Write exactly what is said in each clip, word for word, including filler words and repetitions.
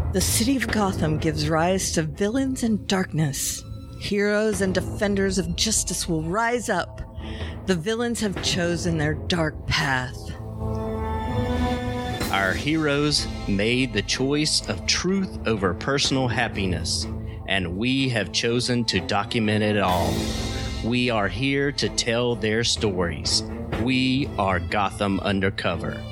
The city of Gotham gives rise to villains and darkness. Heroes and defenders of justice will rise up. The villains have chosen their dark path. Our heroes made the choice of truth over personal happiness, and we have chosen to document it all. We are here to tell their stories. We are Gotham Undercover.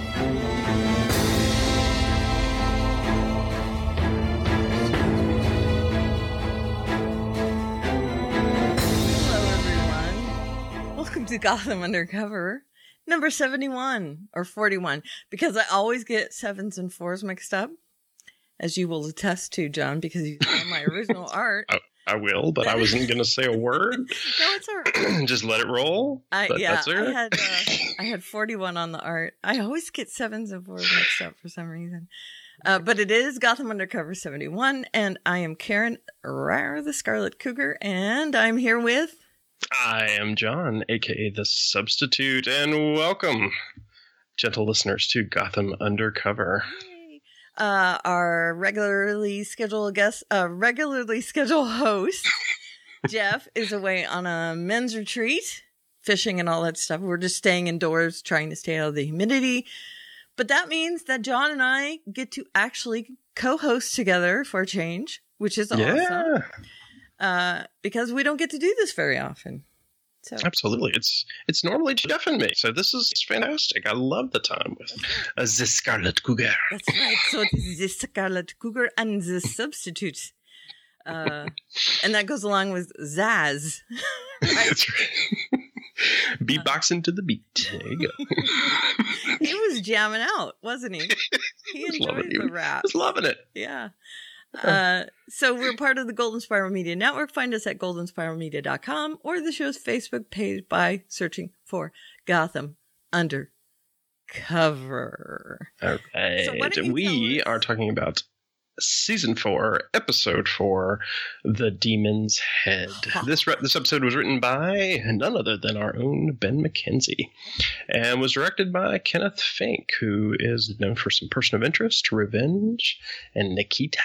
To Gotham Undercover, number seventy-one or forty-one, because I always get sevens and fours mixed up, as you will attest to, John, because you saw my original art. I, I will, but I wasn't going to say a word. No, it's all right. Just let it roll. I, but yeah, that's I had uh, I had forty-one on the art. I always get sevens and fours mixed up for some reason. Uh, but it is Gotham Undercover seventy-one, and I am Karen Rar, the Scarlet Cougar, and I'm here with... I am John, a k a. The Substitute, and welcome, gentle listeners, to Gotham Undercover. Yay. Uh, our regularly scheduled guest, uh, regularly scheduled host, Jeff, is away on a men's retreat, fishing and all that stuff. We're just staying indoors, trying to stay out of the humidity. But that means that John and I get to actually co-host together for a change, which is awesome. Yeah. Uh, because we don't get to do this very often. So. Absolutely. It's it's normally Jeff and me, so this is fantastic. I love the time with uh, the Scarlet Cougar. That's right. So it is the Scarlet Cougar and the Substitute. Uh, and that goes along with Zaz. Right? That's right. Beatboxing to the beat. There you go. He was jamming out, wasn't he? He enjoyed the rap. I was loving it. Yeah. Uh, so we're part of the Golden Spiral Media Network. Find us at golden spiral media dot com or the show's Facebook page by searching for Gotham Undercover. All right. So we are talking about season four, episode four, The Demon's Head. This re- this episode was written by none other than our own Ben McKenzie and was directed by Kenneth Fink, who is known for some Person of Interest, Revenge, and Nikita.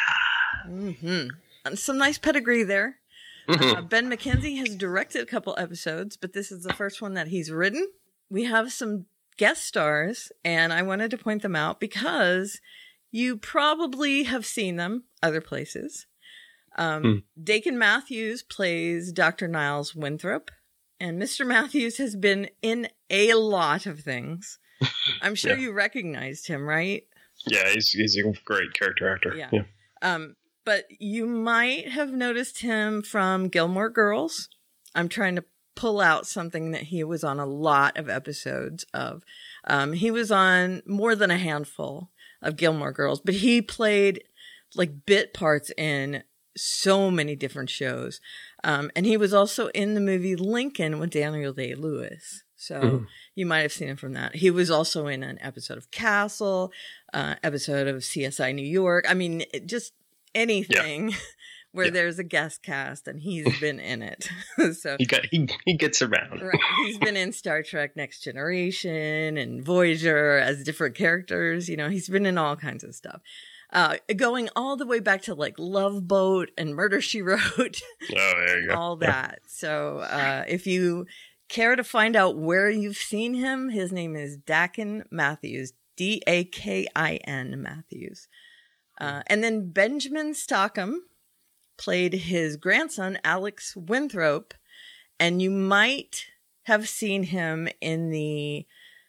Mm-hmm. And some nice pedigree there. Mm-hmm. Uh, Ben McKenzie has directed a couple episodes, but this is the first one that he's written. We have some guest stars, and I wanted to point them out because you probably have seen them other places. Um, hmm. Dakin Matthews plays Doctor Niles Winthrop, and Mister Matthews has been in a lot of things. I'm sure yeah. you recognized him, right? Yeah, he's he's a great character actor. Yeah. yeah. Um, but you might have noticed him from Gilmore Girls. I'm trying to pull out something that he was on a lot of episodes of. Um, he was on more than a handful of Gilmore Girls, but he played like bit parts in so many different shows. Um, and he was also in the movie Lincoln with Daniel Day-Lewis. So mm-hmm. you might have seen him from that. He was also in an episode of Castle, uh, episode of C S I New York. I mean, it, just anything yeah. where yeah. there's a guest cast, and he's been in it. So he got he, he gets around. Right. He's been in Star Trek Next Generation and Voyager as different characters. You know, he's been in all kinds of stuff. Uh, going all the way back to like Love Boat and Murder, She Wrote. Oh, there you go. All that. Yeah. So uh, if you care to find out where you've seen him, his name is Dakin Matthews, D A K I N Matthews. Uh, and then Benjamin Stockham played his grandson, Alex Winthrop, and you might have seen him in the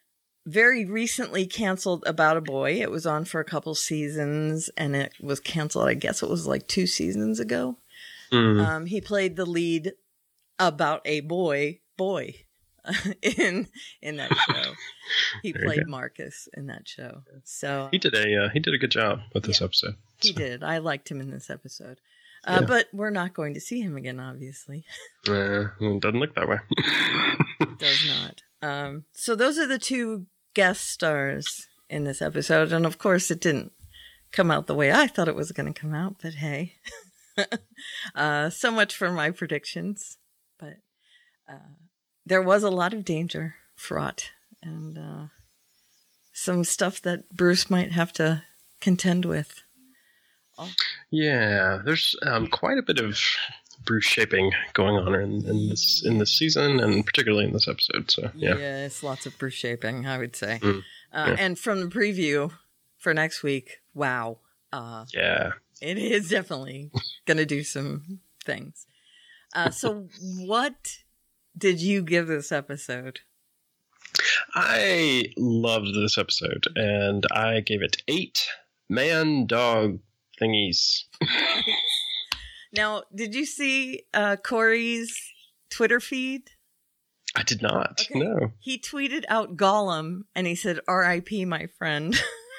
very recently canceled About a Boy. It was on for a couple seasons, and it was canceled, I guess it was like two seasons ago. Mm. Um, he played the lead about a boy, boy, in in that show. He played Marcus in that show. So he did a uh, he did a good job with this yeah, episode. He so. did. I liked him in this episode. Uh, yeah. But we're not going to see him again, obviously. Uh, it doesn't look that way. It does not. Um, so those are the two guest stars in this episode. And of course, it didn't come out the way I thought it was going to come out. But hey, uh, so much for my predictions. But uh, there was a lot of danger fraught and uh, some stuff that Bruce might have to contend with. Yeah, there's um, quite a bit of Bruce shaping going on in, in this in this season, and particularly in this episode. So yeah, yes, lots of Bruce shaping, I would say. Mm, uh, yeah. And from the preview for next week, wow, uh, yeah, it is definitely going to do some things. Uh, so, what did you give this episode? I loved this episode, and I gave it eight man dog thingies. Now, did you see uh, Corey's Twitter feed? I did not. Okay. No. He tweeted out Gollum, and he said, R I P my friend.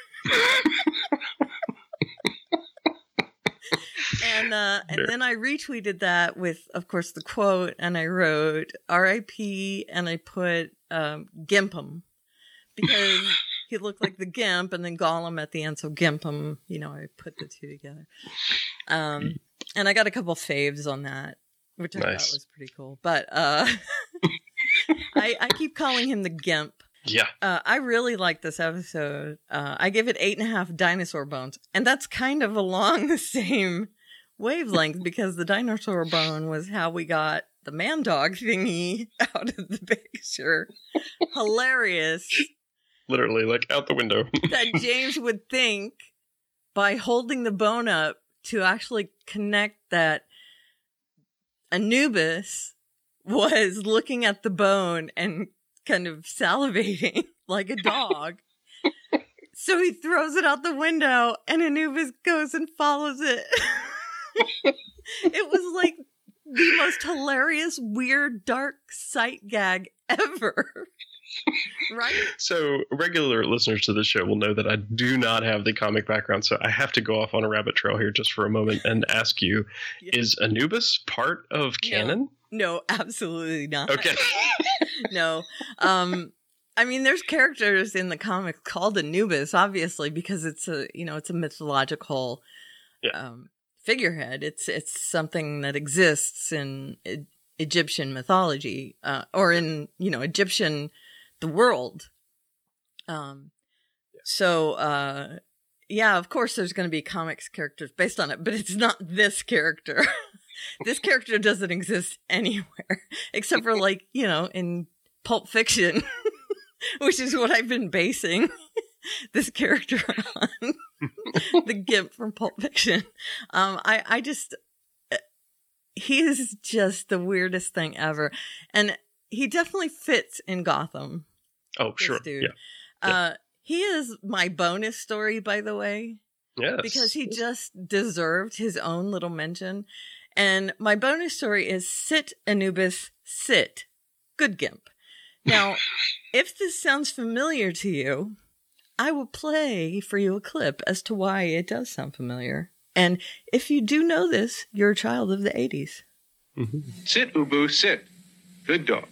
and uh, and then I retweeted that with, of course, the quote, and I wrote R I P, and I put um, Gimpum, because he looked like the Gimp, and then Gollum at the end, so Gimpum, you know, I put the two together. Um, and I got a couple faves on that, which I Nice. thought was pretty cool. But uh, I, I keep calling him the Gimp. Yeah. Uh, I really like this episode. Uh, I give it eight and a half dinosaur bones. And that's kind of along the same wavelength, because the dinosaur bone was how we got the man dog thingy out of the picture. Hilarious. Literally, like, out the window. That James would think by holding the bone up to actually connect that Anubis was looking at the bone and kind of salivating like a dog. So he throws it out the window, and Anubis goes and follows it. It was like the most hilarious, weird, dark sight gag ever. Right? So, regular listeners to this show will know that I do not have the comic background, so I have to go off on a rabbit trail here just for a moment and ask you, Yeah. is Anubis part of canon? No, absolutely not. Okay. No. Um, I mean, there's characters in the comics called Anubis, obviously, because it's a, you know, it's a mythological Yeah. um, figurehead. It's it's something that exists in e- Egyptian mythology, uh, or in, you know, Egyptian, the world. Um, so, uh, yeah, of course there's going to be comics characters based on it, but it's not this character. This character doesn't exist anywhere except for, like, you know, in Pulp Fiction, which is what I've been basing this character on. The Gimp from Pulp Fiction. Um, I, I just, he is just the weirdest thing ever. And he definitely fits in Gotham. Oh, This sure. dude. Yeah. Uh, he is my bonus story, by the way, Yes. because he just deserved his own little mention. And my bonus story is Sit, Anubis, Sit. Good Gimp. Now, if this sounds familiar to you, I will play for you a clip as to why it does sound familiar. And if you do know this, you're a child of the eighties. Mm-hmm. Sit, Ubu, sit. Good dog.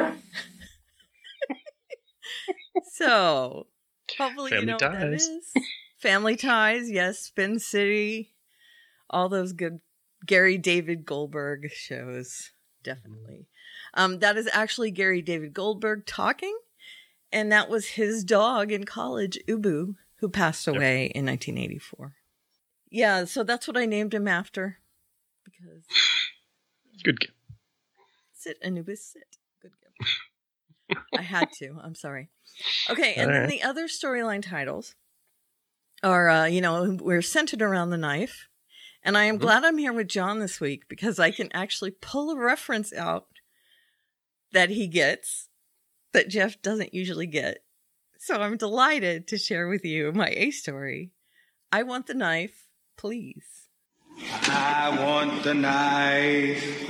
So, hopefully you Family know what that Ties. is. Family Ties, yes, Spin City, all those good Gary David Goldberg shows, definitely. Um, that is actually Gary David Goldberg talking, and that was his dog in college, Ubu, who passed away in nineteen eighty-four. Yeah, so that's what I named him after, because Good game. sit, Anubis, sit. Good Gimp. I had to. I'm sorry. Okay, and All then right. the other storyline titles are, uh, you know, we're centered around the knife. And I am Mhm. glad I'm here with John this week, because I can actually pull a reference out that he gets that Jeff doesn't usually get. So I'm delighted to share with you my A story. I want the knife, please. I want the knife.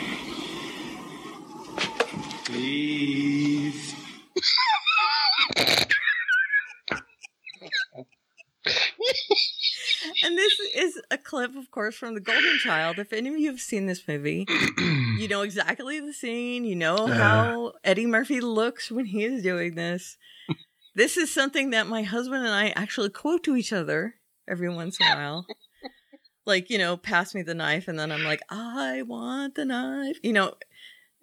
Please. And this is a clip, of course, from The Golden Child. If any of you have seen this movie, you know exactly the scene. You know how Eddie Murphy looks when he is doing this. This is something that my husband and I actually quote to each other every once in a while. Like, you know, pass me the knife, and then I'm like, I want the knife. You know,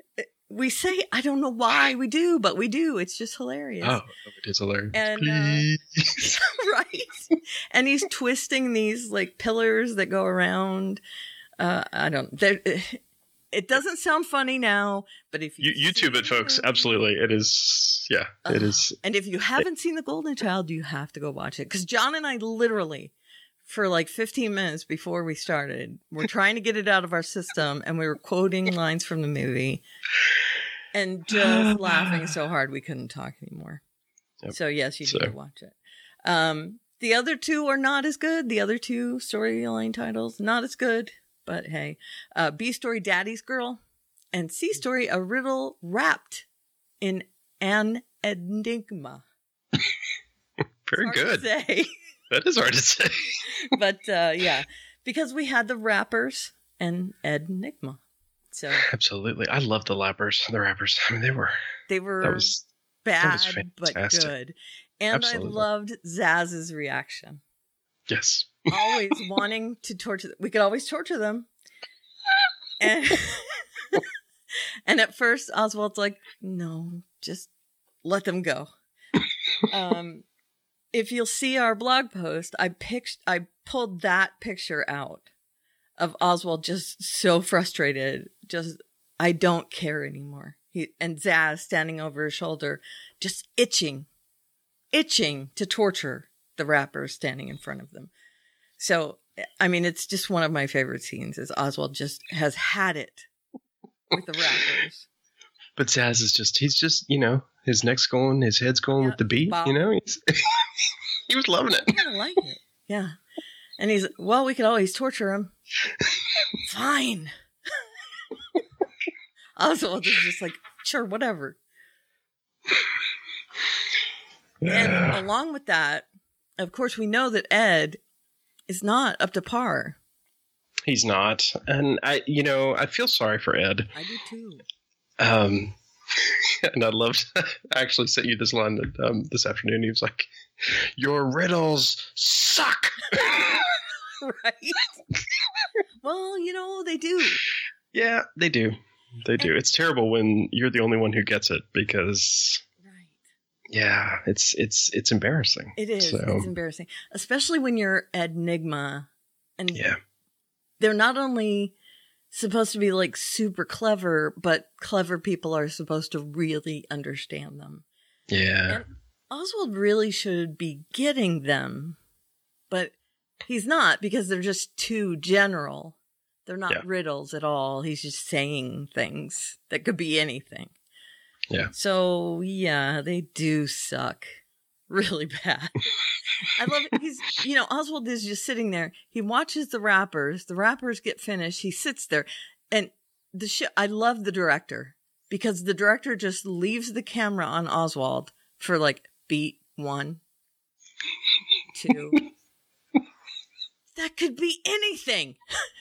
we say, I don't know why we do, but we do. It's just hilarious. Oh, it is hilarious. And, Please. uh, right. And he's twisting these like pillars that go around. Uh, I don't, they're- it doesn't sound funny now, but if you, You, YouTube see it, folks. the- Absolutely. It is. Yeah, it Ugh. is. And if you haven't seen The Golden Child, you have to go watch it. Because John and I literally, for like fifteen minutes before we started, we're trying to get it out of our system, and we were quoting lines from the movie and just laughing so hard we couldn't talk anymore. Yep. So yes, you So- need to watch it. Um, the other two are not as good. The other two storyline titles, not as good. But hey, uh, B Story, Daddy's Girl, and C Story, A Riddle Wrapped in an Enigma. Very Hard good. to say. That is hard to say. But uh, yeah, because we had the rappers and Enigma. So Absolutely. I love the lappers, the rappers. I mean, they were, they were that was, bad, was but fantastic. good. And Absolutely. I loved Zaz's reaction. yes. Always wanting to torture them. We could always torture them. And, and at first, Oswald's like, no, just let them go. Um, if you'll see our blog post, I picked, I pulled that picture out of Oswald just so frustrated. Just, I don't care anymore. He, and Zaz standing over his shoulder, just itching, itching to torture the rappers standing in front of them. So, I mean, it's just one of my favorite scenes is Oswald just has had it with the rappers. But Zaz is just, he's just, you know, his neck's going, his head's going Yeah, with the beat, wow. you know? He's, he was loving it. I like it. Yeah. And he's, well, we could always torture him. Fine. Oswald is just like, sure, whatever. And along with that, of course, we know that Ed is not up to par. He's not. And I, you know, I feel sorry for Ed. I do too. Um, and I loved, I actually sent you this line um, this afternoon. He was like, your riddles suck. Right? Well, you know, they do. Yeah, they do. They do. It's terrible when you're the only one who gets it because, Right. yeah, it's it's it's embarrassing. It is. So, It's embarrassing. Especially when you're Enigma. And yeah, they're not only supposed to be like super clever, but clever people are supposed to really understand them. yeah, And Oswald really should be getting them, but he's not because they're just too general. They're not Yeah. riddles at all. He's just saying things that could be anything. yeah. So, yeah, they do suck really bad. I love it. He's, you know, Oswald is just sitting there. He watches the rappers. The rappers get finished. He sits there. And the show, I love the director because the director just leaves the camera on Oswald for like beat one, two. That could be anything.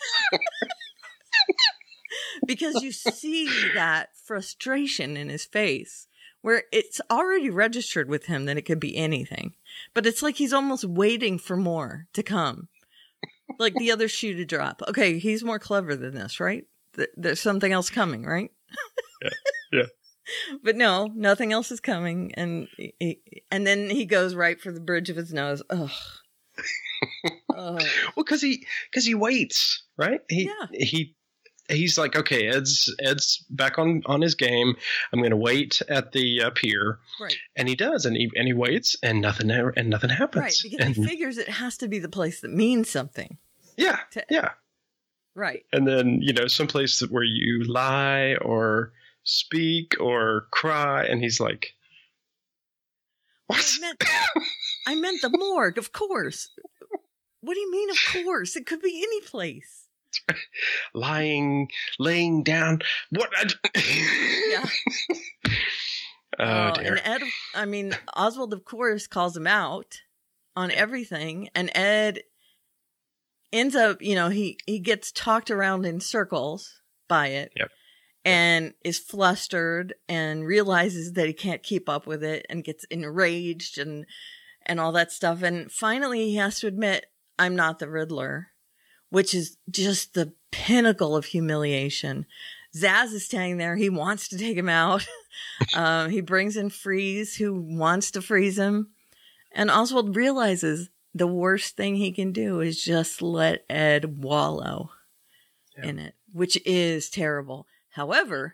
Because you see that frustration in his face where it's already registered with him that it could be anything. But it's like he's almost waiting for more to come. Like the other shoe to drop. Okay, he's more clever than this, right? Th- there's something else coming, right? Yeah, yeah. But no, nothing else is coming. And he, and then he goes right for the bridge of his nose. Ugh. Ugh. Well, because he because he waits, right? He Yeah. he he's like, okay, Ed's Ed's back on, on his game. I'm going to wait at the uh, pier, Right. and he does, and he and he waits, and nothing and nothing happens. Right, because and, he figures it has to be the place that means something. yeah, to- yeah. Right. And then, you know, some place where you lie or speak or cry, and he's like, what? I meant, I meant the morgue, of course. What do you mean, of course? It could be any place. Lying, laying down. What? Yeah. Oh, Uh, dear. and Ed, I mean, Oswald, of course, calls him out on everything. And Ed ends up, you know, he, he gets talked around in circles by it. Yep. And is flustered and realizes that he can't keep up with it and gets enraged and and all that stuff. And finally he has to admit, I'm not the Riddler, which is just the pinnacle of humiliation. Zaz is standing there. He wants to take him out. um, he brings in Freeze, who wants to freeze him. And Oswald realizes the worst thing he can do is just let Ed wallow yeah. in it, which is terrible. However,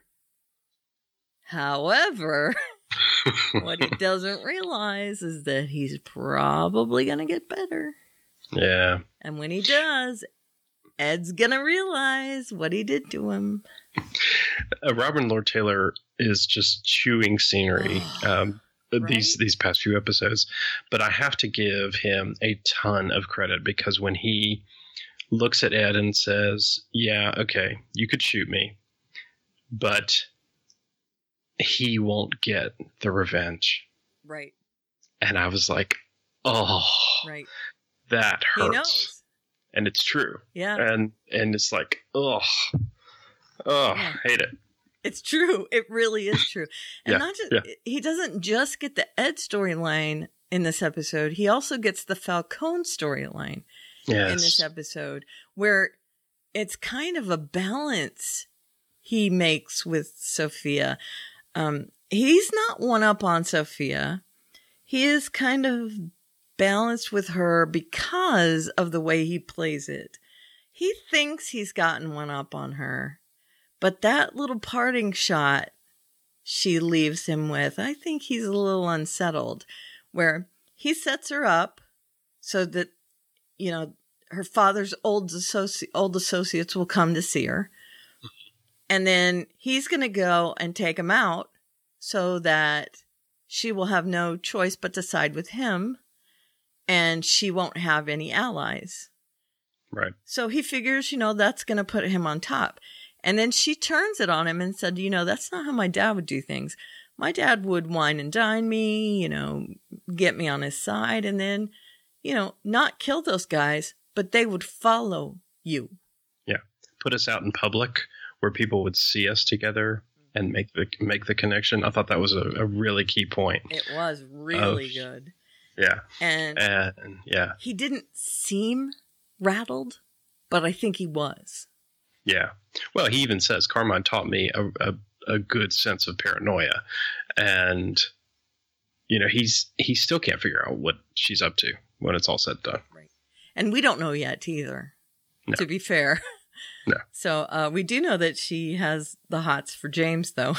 however, what he doesn't realize is that he's probably going to get better. Yeah. And when he does, Ed's going to realize what he did to him. Uh, Robin Lord Taylor is just chewing scenery. um, Right? These these past few episodes, but I have to give him a ton of credit because when he looks at Ed and says, "Yeah, okay, you could shoot me, but he won't get the revenge," right? And I was like, "Oh, right, that hurts," he knows. And it's true, yeah, and and it's like, oh, oh, yeah. hate it. It's true. It really is true. And yeah, not just, yeah. he doesn't just get the Ed storyline in this episode. He also gets the Falcone storyline yes. in this episode, where it's kind of a balance he makes with Sophia. Um, he's not one up on Sophia. He is kind of balanced with her because of the way he plays it. He thinks he's gotten one up on her. But that little parting shot she leaves him with, I think he's a little unsettled, where he sets her up so that, you know, her father's old, associ- old associates will come to see her. And then he's going to go and take him out so that she will have no choice but to side with him and she won't have any allies. Right. So he figures, you know, that's going to put him on top. And then she turns it on him and said, you know, that's not how my dad would do things. My dad would wine and dine me, you know, get me on his side and then, you know, not kill those guys, but they would follow you. Yeah. Put us out in public where people would see us together and make the make the connection. I thought that was a, a really key point. It was really of, good. Yeah. And, and yeah. He didn't seem rattled, but I think he was. Yeah. Well, he even says, Carmine taught me a, a, a good sense of paranoia. And, you know, he's he still can't figure out what she's up to when it's all said and done. Right. And we don't know yet either, no. to be fair. No. So uh, we do know that she has the hots for James, though.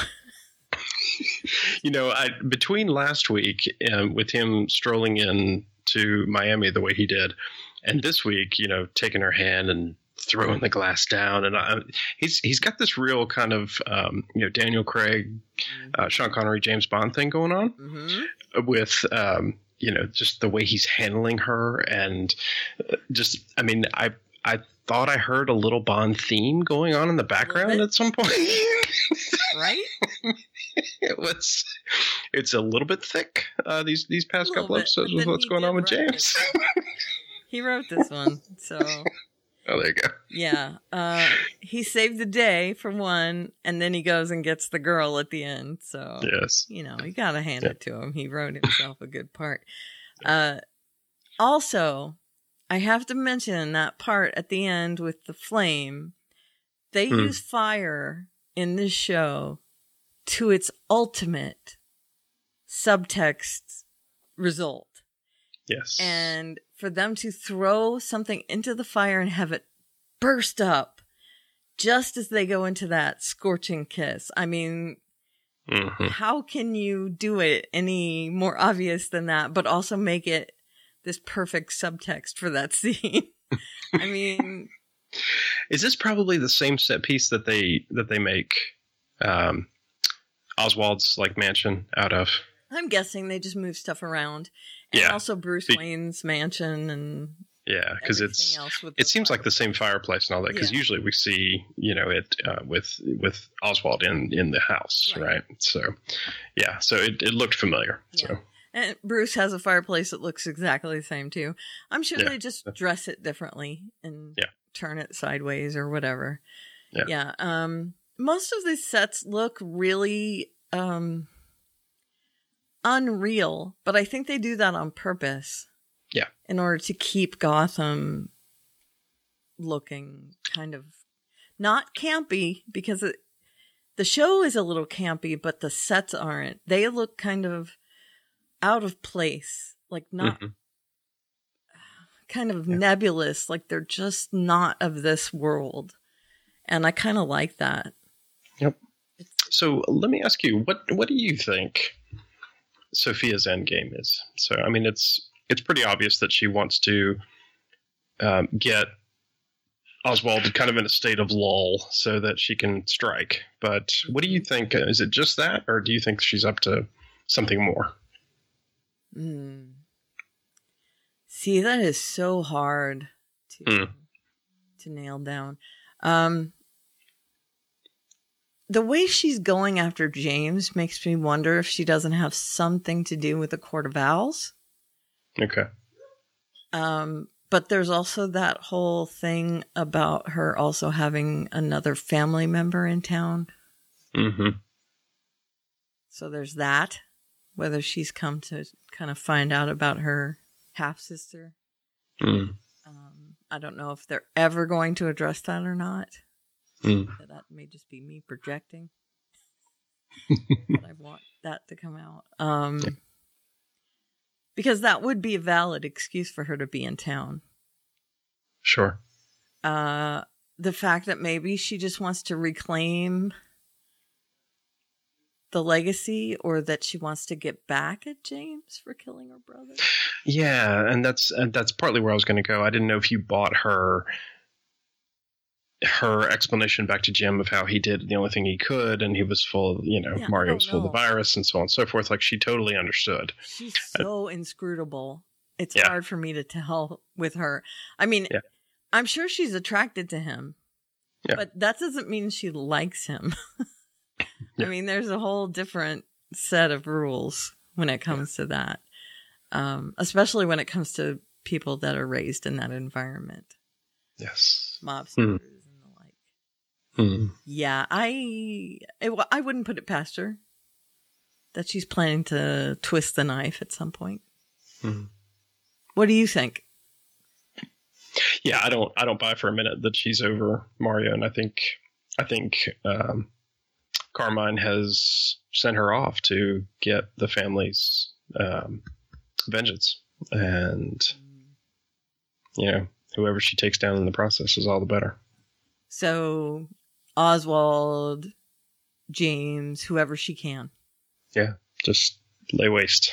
You know, I, between last week um, with him strolling in to Miami the way he did, and this week, you know, taking her hand and throwing the glass down, and I, he's he's got this real kind of um, you know Daniel Craig, uh, Sean Connery, James Bond thing going on mm-hmm. with um, you know just the way he's handling her, and just I mean I I thought I heard a little Bond theme going on in the background at some point. Right? It was. It's a little bit thick. Uh, these these past couple bit, episodes with what's going on with James. He wrote this one, so. Oh, there you go. Yeah. Uh, he saved the day for one, and then he goes and gets the girl at the end. So, yes. You know, you got to hand yeah. it to him. He wrote himself a good part. Uh, also, I have to mention that part at the end with the flame. They mm. use fire in this show to its ultimate subtext result. Yes. And for them to throw something into the fire and have it burst up just as they go into that scorching kiss. I mean, mm-hmm. how can you do it any more obvious than that, but also make it this perfect subtext for that scene? I mean, is this probably the same set piece that they that they make um, Oswald's like mansion out of? I'm guessing they just move stuff around. And yeah. also Bruce Be- Wayne's mansion and yeah, because it's it seems like the same fireplace and all that. Because yeah. usually we see you know it uh, with with Oswald in, in the house, right? right? So yeah, so it, it looked familiar. Yeah. So and Bruce has a fireplace that looks exactly the same too. I'm sure yeah. they just dress it differently and yeah. turn it sideways or whatever. Yeah. Yeah. Um, most of these sets look really um. unreal, but I think they do that on purpose. Yeah. In order to keep Gotham looking kind of not campy, because it, the show is a little campy, but the sets aren't. They look kind of out of place, like not mm-hmm. kind of yeah. nebulous, like they're just not of this world. And I kind of like that. Yep. So let me ask you, what what do you think Sophia's endgame is? So, I mean, it's it's pretty obvious that she wants to um, get Oswald kind of in a state of lull so that she can strike. But what do you think? Is it just that, or do you think she's up to something more? Mm. See, that is so hard to mm. to nail down. Um, the way she's going after James makes me wonder if she doesn't have something to do with the Court of Owls. Okay. Um, but there's also that whole thing about her also having another family member in town. Mm-hmm. So there's that. Whether she's come to kind of find out about her half-sister. Mm. Um, I don't know if they're ever going to address that or not. Mm. That may just be me projecting. But I want that to come out. Um, yeah. Because that would be a valid excuse for her to be in town. Sure. Uh, the fact that maybe she just wants to reclaim the legacy, or that she wants to get back at James for killing her brother. Yeah, and that's and that's partly where I was going to go. I didn't know if you bought her her explanation back to Jim of how he did the only thing he could, and he was full of, you know, yeah, Mario was full of the virus and so on and so forth. Like, she totally understood. She's so uh, inscrutable. It's yeah. hard for me to tell with her. I mean, yeah. I'm sure she's attracted to him, yeah. but that doesn't mean she likes him. Yeah. I mean, there's a whole different set of rules when it comes yeah. to that, um, especially when it comes to people that are raised in that environment. Yes. Mobsters mm. and the like. Mm. Yeah, I, it, I wouldn't put it past her that she's planning to twist the knife at some point. Mm. What do you think? Yeah, I don't I don't buy for a minute that she's over Mario, and I think I think um, Carmine has sent her off to get the family's um, vengeance, and you know, whoever she takes down in the process is all the better. So Oswald, James, whoever she can. Yeah, just lay waste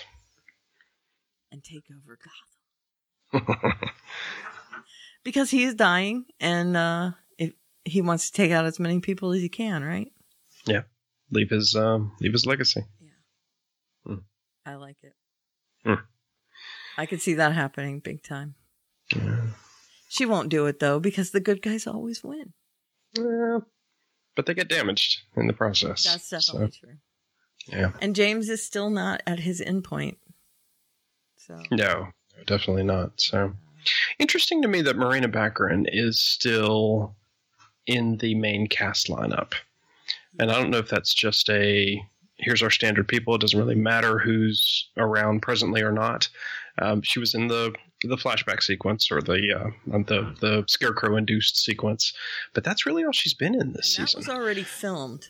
and take over Gotham. Because he is dying, and uh, if he wants to take out as many people as he can, right? Yeah, leave his um, leave his legacy. Yeah, mm. I like it. Mm. I could see that happening big time. Yeah. She won't do it though, because the good guys always win. Yeah, but they get damaged in the process. That's definitely so, true. Yeah, and James is still not at his end point. So no, definitely not. So. Interesting to me that Morena Baccarin is still in the main cast lineup. And I don't know if that's just a, here's our standard people, it doesn't really matter who's around presently or not. Um, she was in the the flashback sequence, or the uh, the the Scarecrow-induced sequence. But that's really all she's been in this and season. That was already filmed.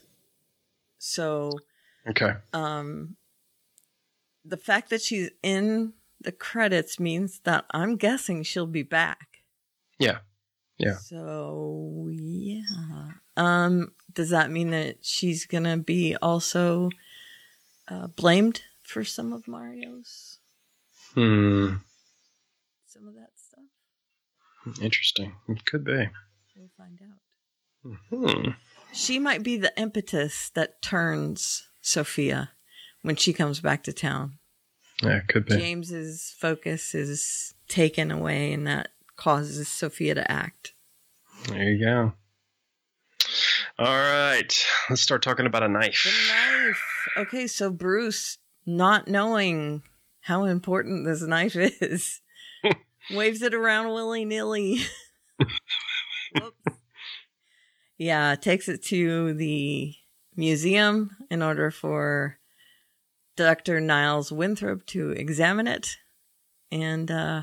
So okay. Um, the fact that she's in the credits means that I'm guessing she'll be back. Yeah. Yeah. So, yeah. Um, does that mean that she's going to be also uh, blamed for some of Mario's? Hmm. Some of that stuff? Interesting. It could be. We'll find out. Hmm. She might be the impetus that turns Sophia when she comes back to town. Yeah, it could be. James's focus is taken away, and that causes Sophia to act. There you go. All right. Let's start talking about a knife. The knife. Okay, so Bruce, not knowing how important this knife is, waves it around willy-nilly. Whoops. Yeah, takes it to the museum in order for Doctor Niles Winthrop to examine it, and uh,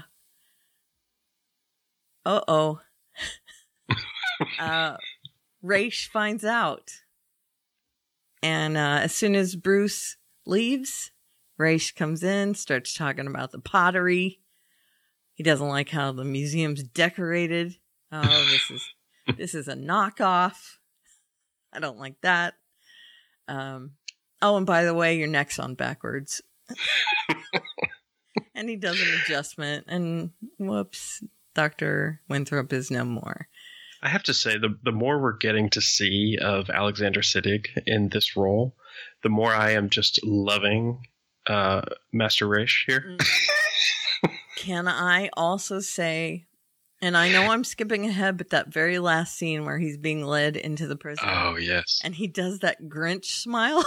uh-oh, uh, Ra's finds out. And uh, as soon as Bruce leaves, Ra's comes in, starts talking about the pottery. He doesn't like how the museum's decorated. Oh, this is this is a knockoff. I don't like that. Um, oh, and by the way, your neck's on backwards. And he does an adjustment, and whoops, Doctor Winthrop is no more. I have to say, the the more we're getting to see of Alexander Siddig in this role, the more I am just loving uh, Master Ra's here. Can I also say, and I know I'm skipping ahead, but that very last scene where he's being led into the prison. Oh, yes. And he does that Grinch smile.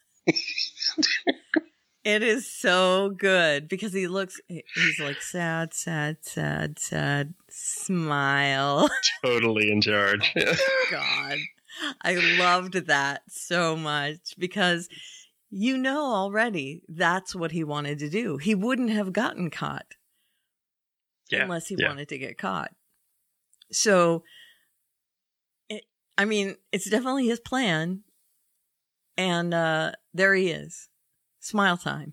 It is so good because he looks, he's like sad, sad, sad, sad, smile. Totally in charge. God, I loved that so much because you know already that's what he wanted to do. He wouldn't have gotten caught yeah, unless he yeah. wanted to get caught. So, it, I mean, it's definitely his plan. And uh, there he is. Smile time.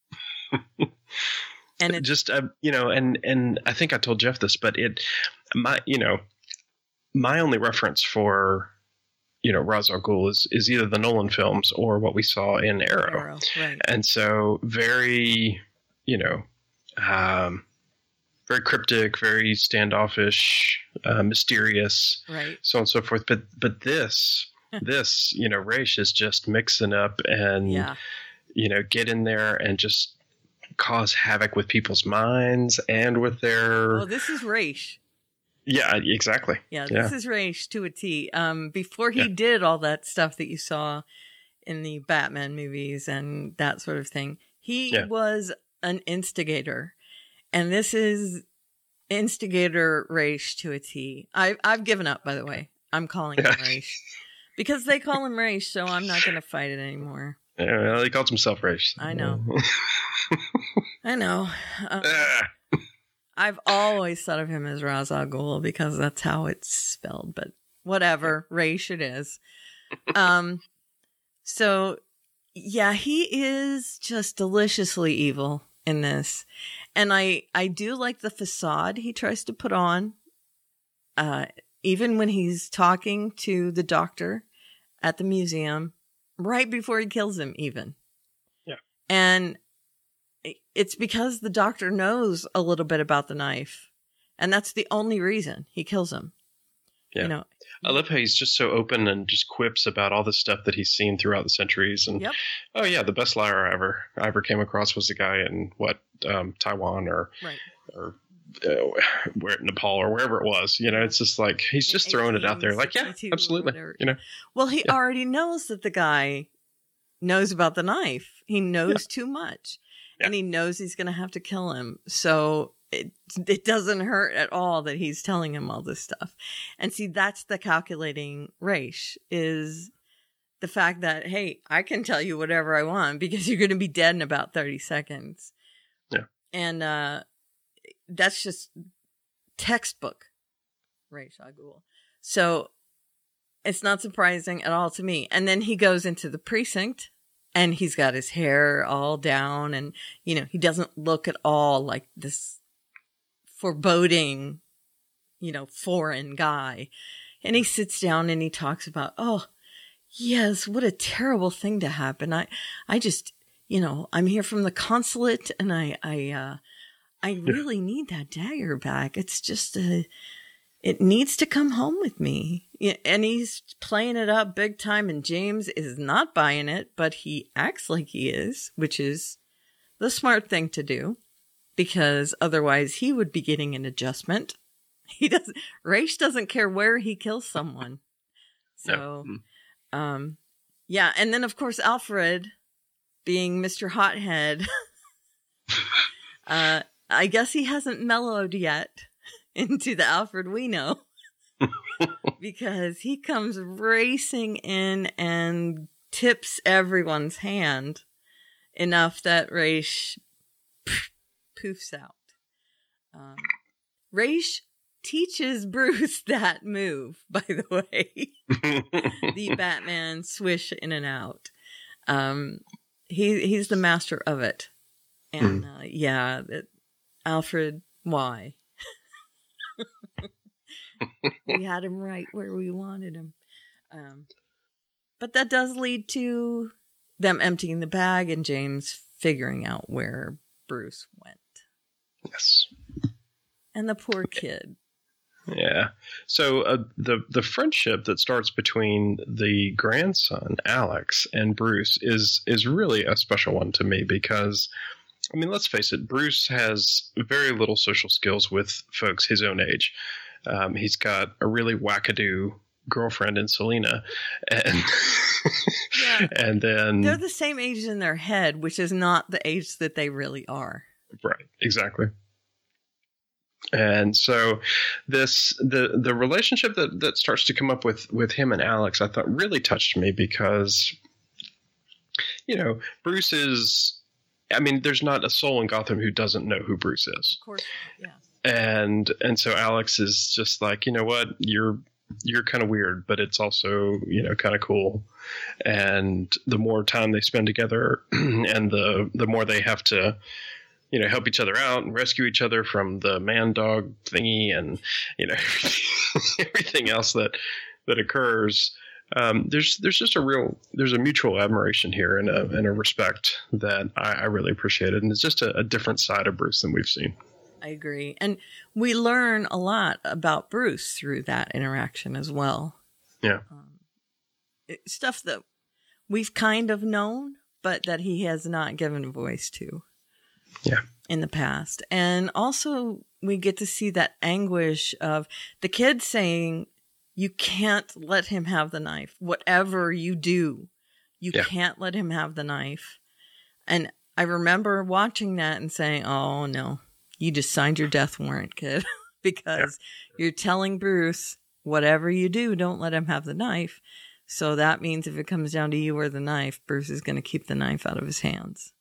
And it just uh, you know, and and I think I told Jeff this, but it my you know my only reference for you know Ra's al Ghul is is either the Nolan films or what we saw in Arrow, Arrow, right. And so very you know um, very cryptic, very standoffish, uh, mysterious, right, so on and so forth. But but this this you know Ra's is just mixing up and. Yeah. You know, get in there and just cause havoc with people's minds and with their. Oh, this is Ra's. Yeah, exactly. Yeah, this yeah. is Ra's to a T. Um, before he yeah. did all that stuff that you saw in the Batman movies and that sort of thing, he yeah. was an instigator, and this is instigator Ra's to a T. I, I've given up, by the way. I'm calling him Ra's because they call him Ra's, so I'm not going to fight it anymore. Yeah, well, he calls himself Ra's. I know. I know. Um, I've always thought of him as Ra's al Ghul because that's how it's spelled, but whatever. Ra's it is. Um, so, yeah, he is just deliciously evil in this. And I, I do like the facade he tries to put on, uh, even when he's talking to the doctor at the museum. Right before he kills him, even. Yeah. And it's because the doctor knows a little bit about the knife. And that's the only reason he kills him. Yeah. You know, I love how he's just so open and just quips about all the stuff that he's seen throughout the centuries. And, yep. oh, yeah, the best liar I ever, I ever came across was the guy in, what, um, Taiwan or, right. or uh, where Nepal or wherever it was. You know, it's just like he's just throwing it out there. Like, yeah, absolutely. You know, well, he yeah. already knows that the guy knows about the knife. He knows yeah. too much, yeah. and he knows he's going to have to kill him. So it it doesn't hurt at all that he's telling him all this stuff. And see, that's the calculating Ra's, is the fact that, hey, I can tell you whatever I want because you're going to be dead in about thirty seconds. Yeah, and uh. That's just textbook Ra's al Ghul. So it's not surprising at all to me. And then he goes into the precinct and he's got his hair all down and, you know, he doesn't look at all like this foreboding, you know, foreign guy. And he sits down and he talks about, oh, yes, what a terrible thing to happen. I, I just, you know, I'm here from the consulate and I, I, uh, I really need that dagger back. It's just a, it needs to come home with me. And he's playing it up big time. And James is not buying it, but he acts like he is, which is the smart thing to do because otherwise he would be getting an adjustment. He doesn't, Ra's doesn't care where he kills someone. So, no. um, yeah. And then of course, Alfred being Mister Hothead, uh, I guess he hasn't mellowed yet into the Alfred we know because he comes racing in and tips everyone's hand enough that Ra's poofs out. Um, Ra's teaches Bruce that move, by the way. The Batman swish in and out. Um, he he's the master of it. And uh, yeah, it, Alfred, why? We had him right where we wanted him. Um, but that does lead to them emptying the bag and James figuring out where Bruce went. Yes. And the poor kid. Yeah. So uh, the the friendship that starts between the grandson Alex and Bruce is is really a special one to me because, I mean, let's face it, Bruce has very little social skills with folks his own age. Um, he's got a really wackadoo girlfriend in Selena, and yeah. and then they're the same age in their head, which is not the age that they really are. Right. Exactly. And so this the the relationship that, that starts to come up with, with him and Alex, I thought really touched me because, you know, Bruce is, I mean, there's not a soul in Gotham who doesn't know who Bruce is. Of course, yeah. And and so Alex is just like, you know what, you're you're kind of weird, but it's also, you know, kind of cool. And the more time they spend together and the the more they have to, you know, help each other out and rescue each other from the man dog thingy and, you know, everything else that, that occurs. Um, there's, there's just a real, there's a mutual admiration here and a, and a respect that I, I really appreciated. And it's just a, a different side of Bruce than we've seen. I agree. And we learn a lot about Bruce through that interaction as well. Yeah. Um, it, stuff that we've kind of known, but that he has not given a voice to. Yeah. In the past. And also we get to see that anguish of the kid saying, you can't let him have the knife. Whatever you do, you yeah. can't let him have the knife. And I remember watching that and saying, oh no, you just signed your death warrant, kid, because yeah. you're telling Bruce, whatever you do, don't let him have the knife. So that means if it comes down to you or the knife, Bruce is going to keep the knife out of his hands.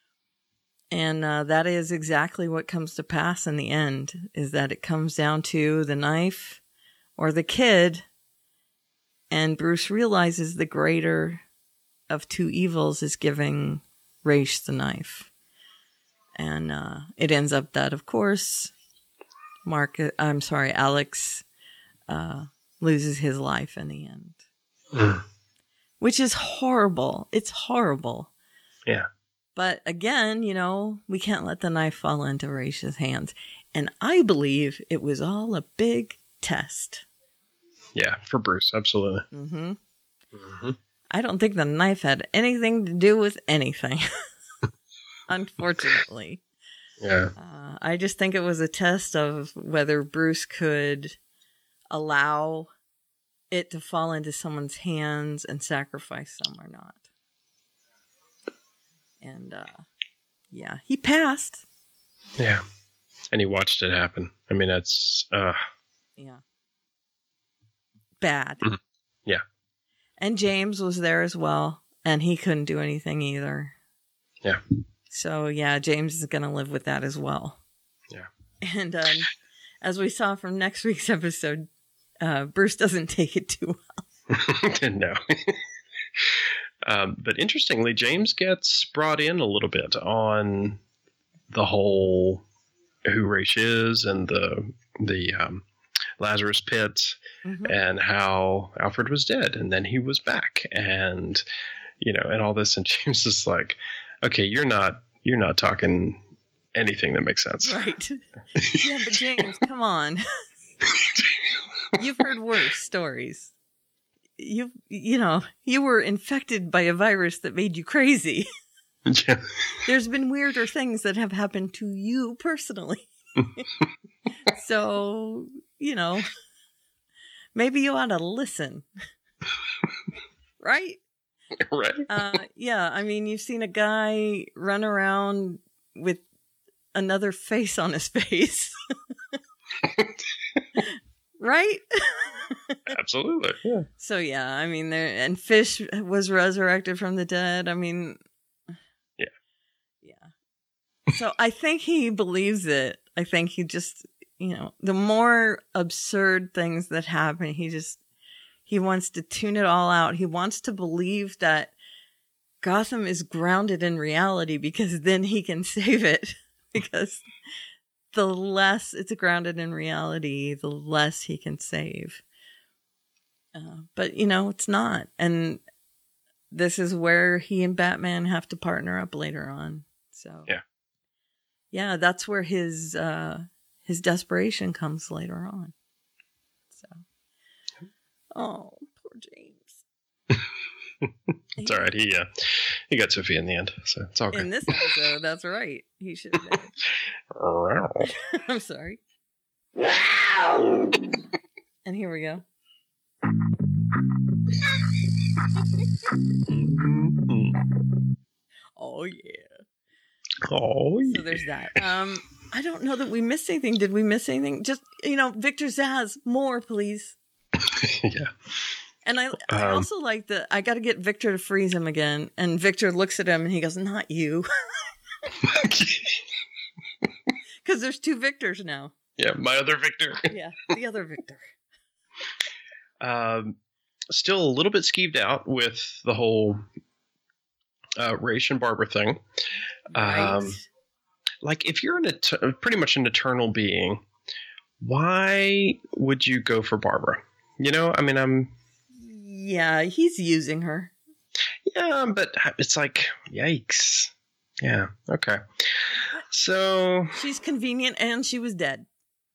And uh, that is exactly what comes to pass in the end, is that it comes down to the knife or the kid. And Bruce realizes the greater of two evils is giving Ra's the knife. And uh, it ends up that, of course, Mark, I'm sorry, Alex uh, loses his life in the end. Mm. Which is horrible. It's horrible. Yeah. But again, you know, we can't let the knife fall into Ra's hands. And I believe it was all a big test. Yeah, for Bruce, absolutely. Mm-hmm. Mm-hmm. I don't think the knife had anything to do with anything, unfortunately. Yeah. Uh, I just think it was a test of whether Bruce could allow it to fall into someone's hands and sacrifice some or not. And, uh, yeah, he passed. Yeah. And he watched it happen. I mean, it's, uh, yeah. Bad. Mm-hmm. Yeah. And James was there as well, and he couldn't do anything either. Yeah. So, yeah, James is going to live with that as well. Yeah. And, um, as we saw from next week's episode, uh, Bruce doesn't take it too well. No. Um, but interestingly, James gets brought in a little bit on the whole who Ra's is and the the um, Lazarus pit mm-hmm. and how Alfred was dead and then he was back and you know and all this and James is like, okay, you're not you're not talking anything that makes sense, right? Yeah, but James, come on, you've heard worse stories. You you know, you were infected by a virus that made you crazy. Yeah. There's been weirder things that have happened to you personally. So, you know, maybe you ought to listen. Right? Right. Uh, yeah, I mean, you've seen a guy run around with another face on his face. Right? Absolutely. Yeah. So yeah, I mean, there and Fish was resurrected from the dead. I mean, yeah, yeah. So I think he believes it. I think he just, you know, the more absurd things that happen, he just, he wants to tune it all out. He wants to believe that Gotham is grounded in reality because then he can save it. Because the less it's grounded in reality, the less he can save. Uh, but, you know, it's not. And this is where he and Batman have to partner up later on. So, yeah, yeah, that's where his uh, his desperation comes later on. So, oh, poor James. It's all right. He uh, he got Sophie in the end, so it's all good. In this episode, that's right. He should have died. I'm sorry. And here we go. Oh yeah. Oh yeah. So there's that. Um, I don't know that we missed anything. Did we miss anything? Just, you know, Victor Zsasz, more, please. Yeah. And I, I Um, also like the, I got to get Victor to freeze him again. And Victor looks at him and he goes, not you. Because there's two Victors now. Yeah, my other Victor. Yeah, the other Victor. Um, still a little bit skeeved out with the whole uh, Raish and Barbara thing. Right. Um, like, if you're an et- pretty much an eternal being, why would you go for Barbara? You know, I mean, I'm... Yeah, he's using her. Yeah, but it's like, yikes. Yeah, okay. So... She's convenient and she was dead.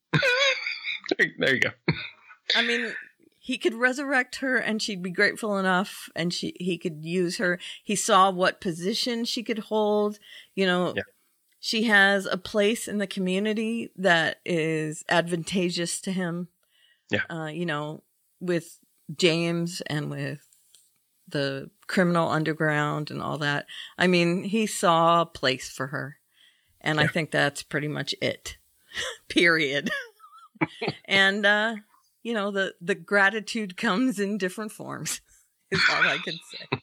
there, there you go. I mean, he could resurrect her and she'd be grateful enough and she he could use her. He saw what position she could hold. You know, Yeah. she has a place in the community that is advantageous to him. Yeah. Uh, you know, with James and with the criminal underground and all that. I mean, he saw a place for her. And Yeah. I think that's pretty much it. Period. And, uh, you know, the, the gratitude comes in different forms, is all I can say.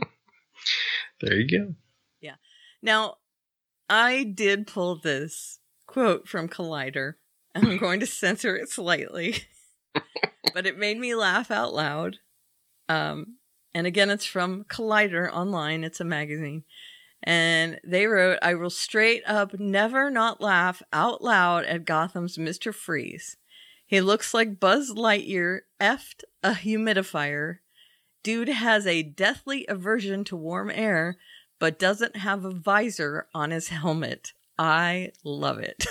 There you go. Yeah. Now, I did pull this quote from Collider, and I'm going to censor it slightly, but it made me laugh out loud. Um, and again, it's from Collider Online. It's a magazine. And they wrote, I will straight up never not laugh out loud at Gotham's Mister Freeze. He looks like Buzz Lightyear effed a humidifier. Dude has a deathly aversion to warm air, but doesn't have a visor on his helmet. I love it.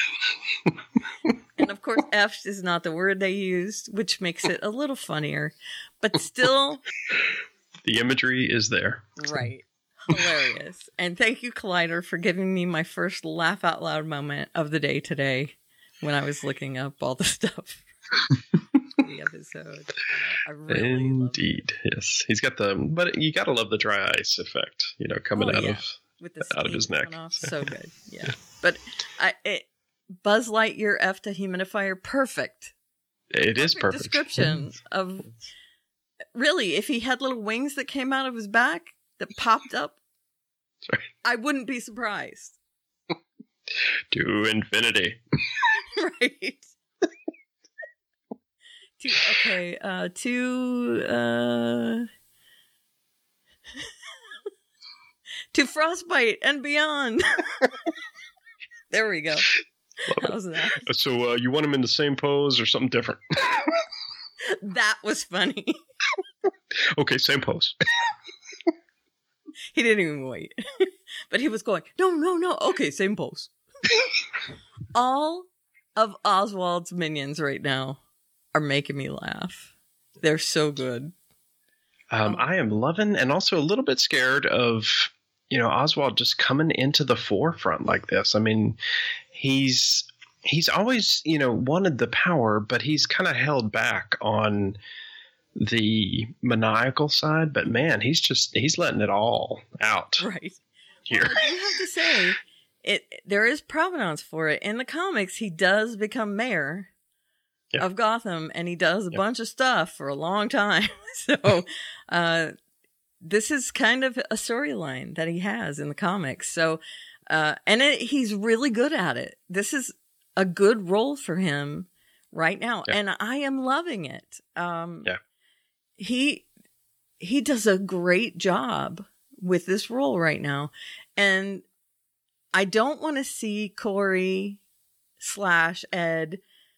And of course, effed is not the word they used, which makes it a little funnier, but still. The imagery is there. Right. Hilarious. And thank you, Collider, for giving me my first laugh out loud moment of the day today when I was looking up all the stuff for the episode. Uh, I really Indeed. Yes. He's got the, but you got to love the dry ice effect, you know, coming Oh, out yeah. of, with the out of his steam neck. coming off. So good. Yeah. But I, it, Buzz Lightyear effed a humidifier. Perfect. It is perfect. Description of, really, if he had little wings that came out of his back that popped up, Sorry. I wouldn't be surprised. To infinity. Right. to, okay, uh, to, uh, to frostbite and beyond. There we go. How's that? So uh, you want him in the same pose or something different? That was funny. Okay, same pose. He didn't even wait. But he was going, no, no, no. Okay, same pose. All of Oswald's minions right now are making me laugh. They're so good. Um, I am loving and also a little bit scared of, you know, Oswald just coming into the forefront like this. I mean, he's he's always, you know, wanted the power, but he's kind of held back on the maniacal side. But man, he's just he's letting it all out Right. here. Well, I do have to say, it there is provenance for it. In the comics, he does become mayor Yeah. of Gotham, and he does a Yeah. bunch of stuff for a long time. So, uh, this is kind of a storyline that he has in the comics. So, uh, and it, he's really good at it. This is a good role for him right now. Yeah. And I am loving it. Um, yeah. He, he does a great job with this role right now. And I don't want to see Corey slash Ed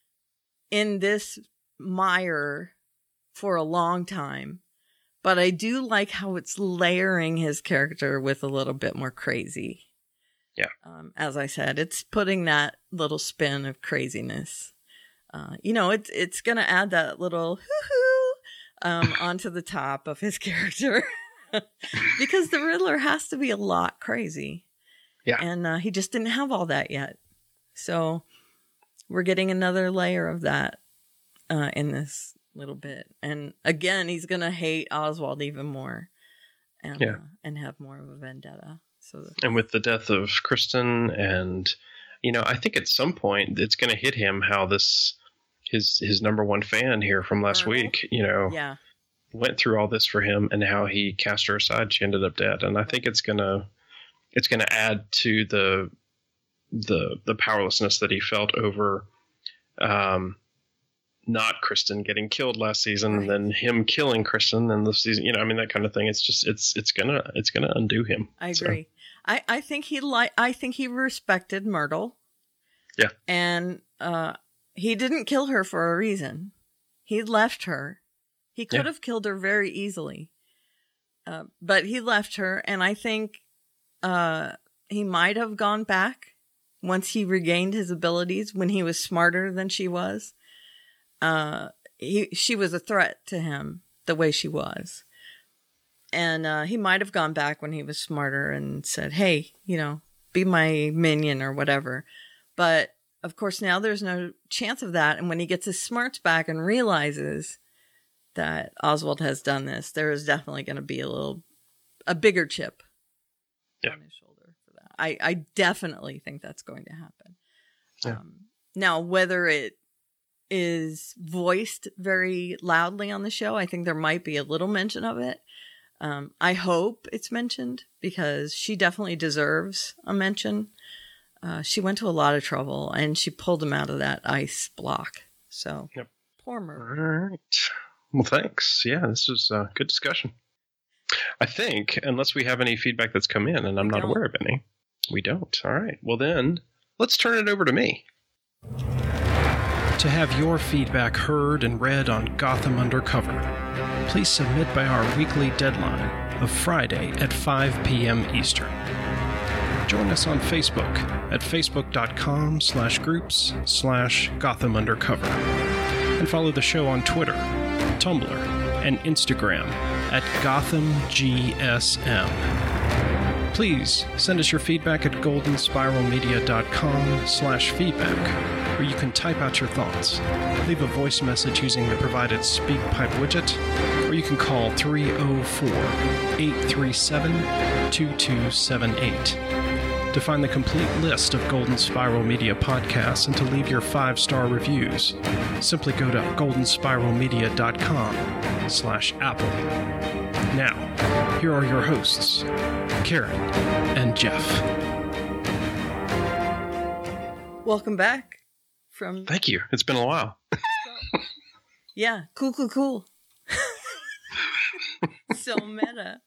in this mire for a long time. But I do like how it's layering his character with a little bit more crazy. Yeah. Um, as I said, it's putting that little spin of craziness. Uh, you know, it's it's going to add that little hoo-hoo um, onto the top of his character. Because the Riddler has to be a lot crazy. Yeah. And uh, he just didn't have all that yet. So we're getting another layer of that uh, in this little bit. And again, he's going to hate Oswald even more. And, yeah. uh, and have more of a vendetta. So that- And with the death of Kristen, and, you know, I think at some point it's going to hit him how this, his his number one fan here from last Colonel? week, you know, yeah. went through all this for him, and how he cast her aside. She ended up dead. And I think it's going to, it's going to add to the, the, the powerlessness that he felt over, um, not Kristen getting killed last season, Right. and then him killing Kristen and this season, you know, I mean, that kind of thing. It's just, it's, it's gonna, it's gonna undo him. I So, agree. I, I think he li- I think he respected Myrtle. Yeah. And uh, he didn't kill her for a reason. He left her. He could Yeah. have killed her very easily. Uh, but he left her, and I think uh, he might have gone back once he regained his abilities, when he was smarter than she was. Uh, he she was a threat to him the way she was. And uh, he might have gone back when he was smarter and said, hey, you know, be my minion or whatever. But, of course, now there's no chance of that. And when he gets his smarts back and realizes that Oswald has done this, there is definitely going to be a little, a bigger chip Yeah. on his shoulder for that. I, I definitely think that's going to happen. Yeah. Um, now, whether it is voiced very loudly on the show, I think there might be a little mention of it. Um, I hope it's mentioned, because she definitely deserves a mention. Uh, she went to a lot of trouble, and she pulled him out of that ice block. So, Yep. poor Murphy. All right. Well, thanks. Yeah, this was a good discussion. I think, unless we have any feedback that's come in, and I'm We not don't. aware of any, we don't. All right. Well, then, let's turn it over to me. To have your feedback heard and read on Gotham Undercover, please submit by our weekly deadline of Friday at five p.m. Eastern. Join us on Facebook at facebook.com slash groups slash Gotham Undercover. And follow the show on Twitter, Tumblr, and Instagram at Gotham G S M. Please send us your feedback at goldenspiralmedia.com slash feedback, where you can type out your thoughts, leave a voice message using the provided SpeakPipe widget, or you can call three oh four, eight three seven, two two seven eight. To find the complete list of Golden Spiral Media podcasts and to leave your five-star reviews, simply go to goldenspiralmedia.com slash Apple. Now, here are your hosts, Karen and Jeff. Welcome back from... Thank you. It's been a while. Yeah, cool, cool, cool. So meta.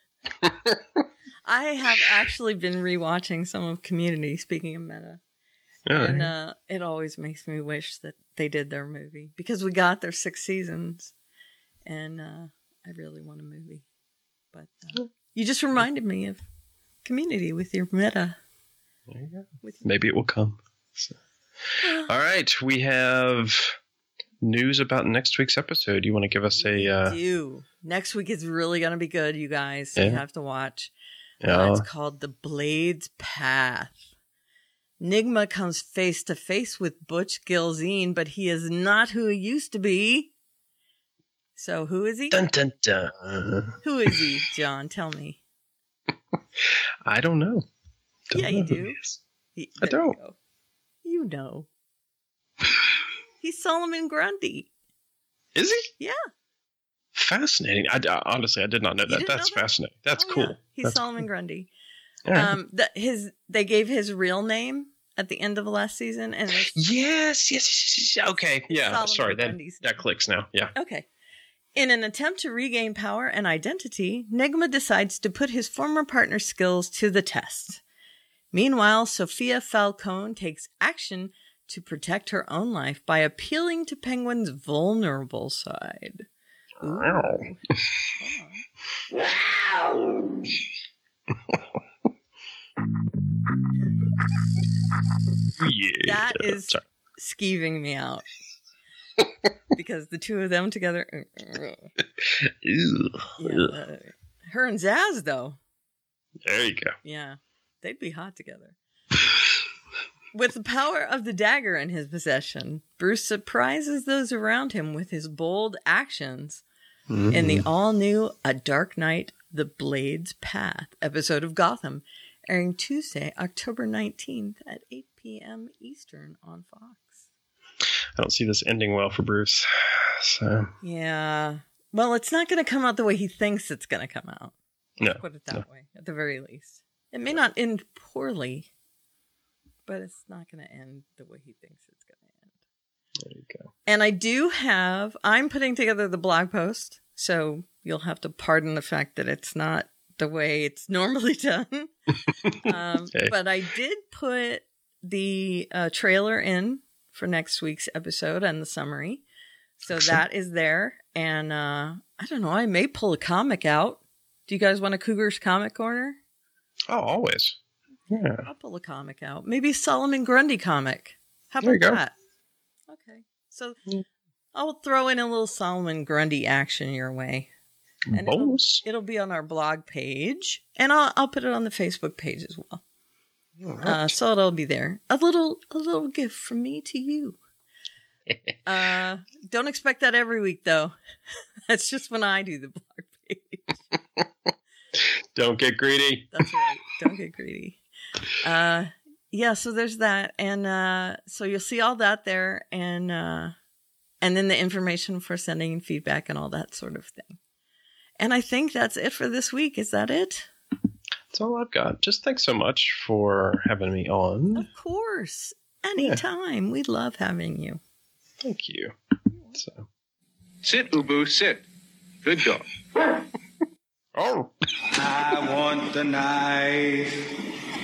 I have actually been rewatching some of Community, speaking of meta. All And right. uh, it always makes me wish that they did their movie, because we got their six seasons, and uh, I really want a movie. But uh, you just reminded me of Community with your meta. There you go. With Maybe it will come. So. All right. We have news about next week's episode. You want to give us a... Uh, do. Next week is really going to be good, you guys. You Yeah. have to watch. Yeah. Uh, it's called The Blade's Path. Nigma comes face to face with Butch Gilzine, but he is not who he used to be. So who is he? Dun, dun, dun. Who is he, John? Tell me. I don't know. Don't Yeah, know you who do. he is. He- I there you don't. go. You know. He's Solomon Grundy. Is he? Yeah. Fascinating. I, I- honestly, I did not know You that. didn't know That's that? fascinating. That's Oh, cool. yeah. He's That's Solomon cool. Grundy. All right. Um, the, his they gave his real name at the end of the last season. And it's, Yes, yes, yes, yes, yes. Okay, yeah. Solomon Sorry, that Grundy's that clicks now. Yeah. okay. In an attempt to regain power and identity, Nygma decides to put his former partner's skills to the test. Meanwhile, Sophia Falcone takes action to protect her own life by appealing to Penguin's vulnerable side. Ooh. Wow. Yeah. That is Sorry. skeeving me out. Because the two of them together. Ew. Yeah, uh, her and Zaz, though. There you go. Yeah, they'd be hot together. With the power of the dagger in his possession, Bruce surprises those around him with his bold actions mm-hmm. in the all-new A Dark Knight, The Blade's Path episode of Gotham, airing Tuesday, October nineteenth at eight p.m. Eastern on Fox. I don't see this ending well for Bruce. So yeah. Well, it's not going to come out the way he thinks it's going to come out. No. Put it that no. way, at the very least. It may not end poorly, but it's not going to end the way he thinks it's going to end. There you go. And I do have, I'm putting together the blog post, so you'll have to pardon the fact that it's not the way it's normally done. um, okay. But I did put the uh, trailer in for next week's episode and the summary. So Excellent. That is there. And uh, I don't know, I may pull a comic out. Do you guys want a Cougar's Comic Corner? Oh, always. Yeah. I'll pull a comic out. Maybe a Solomon Grundy comic. How there about you that? Okay. So yeah. I'll throw in a little Solomon Grundy action your way. And it'll, it'll be on our blog page. And I'll I'll put it on the Facebook page as well. Right. Uh, so it'll be there. A little a little gift from me to you. uh, don't expect that every week, though. That's just when I do the blog page. Don't get greedy. That's right. Don't get greedy. Uh, yeah, so there's that. And uh, so you'll see all that there. And, uh, and then the information for sending feedback and all that sort of thing. And I think that's it for this week. Is that it? That's all I've got. Just thanks so much for having me on. Of course. Anytime. Yeah. We love having you. Thank you. So. Sit, Ubu, sit. Good dog. Oh. I want the knife.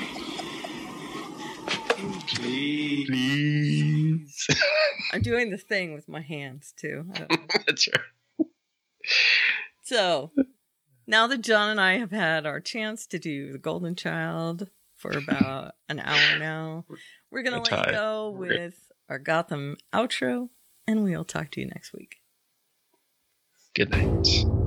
Please. Please. I'm doing the thing with my hands, too. I don't know. That's right. So, now that John and I have had our chance to do The Golden Child for about an hour now, we're going to let you go with our Gotham outro, and we'll talk to you next week. Good night.